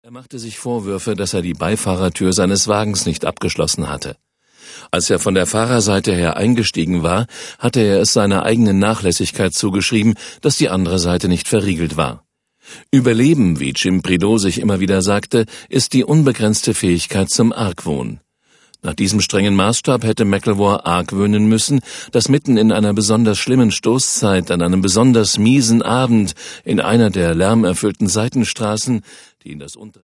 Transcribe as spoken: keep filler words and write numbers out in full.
Er machte sich Vorwürfe, dass er die Beifahrertür seines Wagens nicht abgeschlossen hatte. Als er von der Fahrerseite her eingestiegen war, hatte er es seiner eigenen Nachlässigkeit zugeschrieben, dass die andere Seite nicht verriegelt war. Überleben, wie Jim Prideaux sich immer wieder sagte, ist die unbegrenzte Fähigkeit zum Argwohn. Nach diesem strengen Maßstab hätte McElroy argwöhnen müssen, dass mitten in einer besonders schlimmen Stoßzeit, an einem besonders miesen Abend, in einer der lärmerfüllten Seitenstraßen, die in das Unter